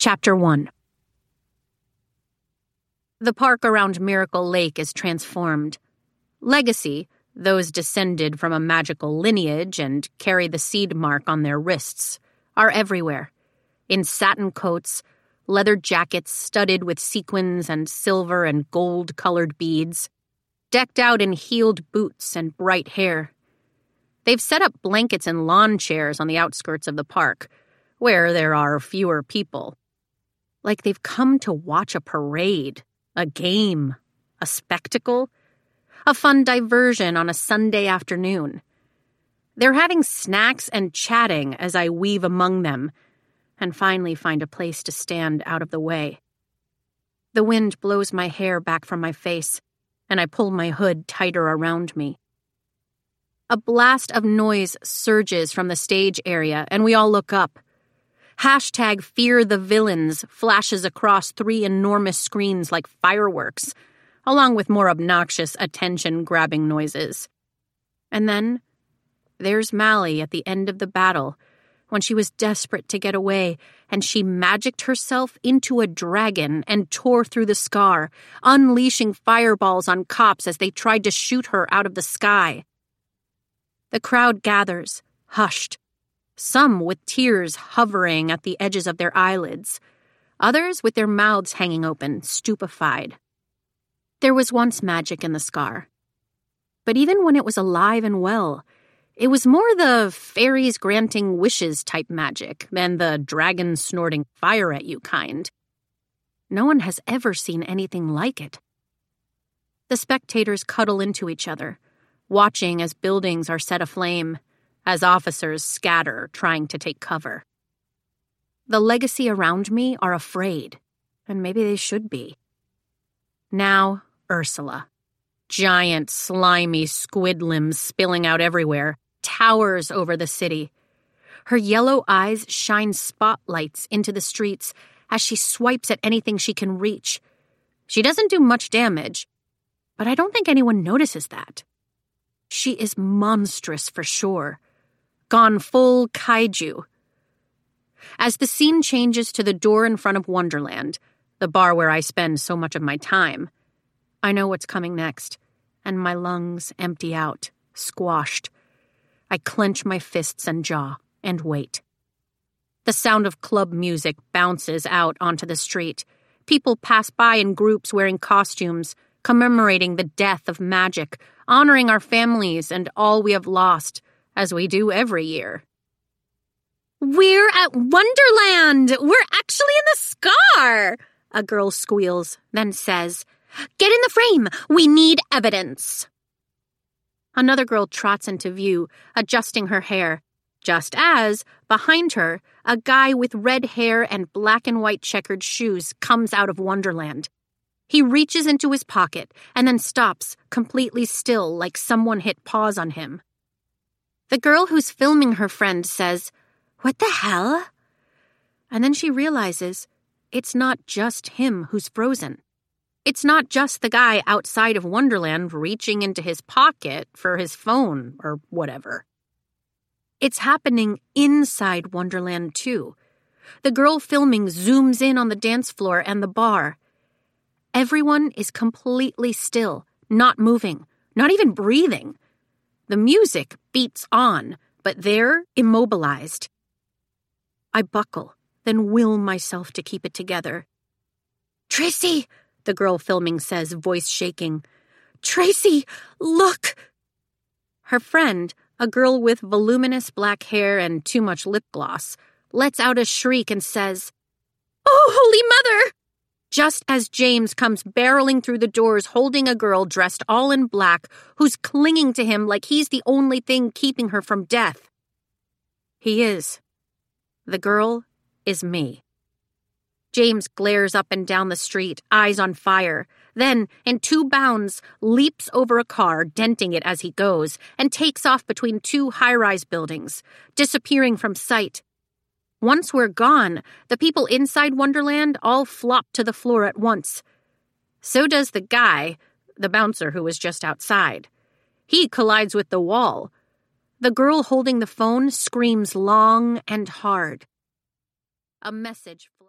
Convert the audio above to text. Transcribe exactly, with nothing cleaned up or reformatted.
Chapter one. The park around Miracle Lake is transformed. Legacy, those descended from a magical lineage and carry the seed mark on their wrists, are everywhere. In satin coats, leather jackets studded with sequins and silver and gold-colored beads, decked out in heeled boots and bright hair. They've set up blankets and lawn chairs on the outskirts of the park, where there are fewer people. Like they've come to watch a parade, a game, a spectacle, a fun diversion on a Sunday afternoon. They're having snacks and chatting as I weave among them and finally find a place to stand out of the way. The wind blows my hair back from my face, and I pull my hood tighter around me. A blast of noise surges from the stage area, and we all look up. Hashtag Fear the Villains flashes across three enormous screens like fireworks, along with more obnoxious attention-grabbing noises. And then there's Mally at the end of the battle, when she was desperate to get away, and she magicked herself into a dragon and tore through the scar, unleashing fireballs on cops as they tried to shoot her out of the sky. The crowd gathers, hushed, some with tears hovering at the edges of their eyelids, others with their mouths hanging open, stupefied. There was once magic in the scar. But even when it was alive and well, it was more the fairies granting wishes type magic than the dragon snorting fire at you kind. No one has ever seen anything like it. The spectators cuddle into each other, watching as buildings are set aflame, as officers scatter trying to take cover. The legacy around me are afraid, and maybe they should be. Now, Ursula, giant, slimy squid limbs spilling out everywhere, towers over the city. Her yellow eyes shine spotlights into the streets as she swipes at anything she can reach. She doesn't do much damage, but I don't think anyone notices that. She is monstrous for sure, gone full kaiju. As the scene changes to the door in front of Wonderland, the bar where I spend so much of my time, I know what's coming next, and my lungs empty out, squashed. I clench my fists and jaw and wait. The sound of club music bounces out onto the street. People pass by in groups wearing costumes, commemorating the death of magic, honoring our families and all we have lost, as we do every year. "We're at Wonderland! We're actually in the scar!" a girl squeals, then says, "Get in the frame! We need evidence!" Another girl trots into view, adjusting her hair, just as, behind her, a guy with red hair and black and white checkered shoes comes out of Wonderland. He reaches into his pocket and then stops, completely still, like someone hit pause on him. The girl who's filming her friend says, "What the hell?" And then she realizes it's not just him who's frozen. It's not just the guy outside of Wonderland reaching into his pocket for his phone or whatever. It's happening inside Wonderland, too. The girl filming zooms in on the dance floor and the bar. Everyone is completely still, not moving, not even breathing. The music beats on, but they're immobilized. I buckle, then will myself to keep it together. "Tracy!" the girl filming says, voice shaking. "Tracy, look!" Her friend, a girl with voluminous black hair and too much lip gloss, lets out a shriek and says, "Oh, Holy Mother!" Just as James comes barreling through the doors holding a girl dressed all in black who's clinging to him like he's the only thing keeping her from death. He is. The girl is me. James glares up and down the street, eyes on fire, then, in two bounds, leaps over a car, denting it as he goes, and takes off between two high-rise buildings, disappearing from sight. Once we're gone, the people inside Wonderland all flop to the floor at once. So does the guy, the bouncer who was just outside. He collides with the wall. The girl holding the phone screams long and hard. A message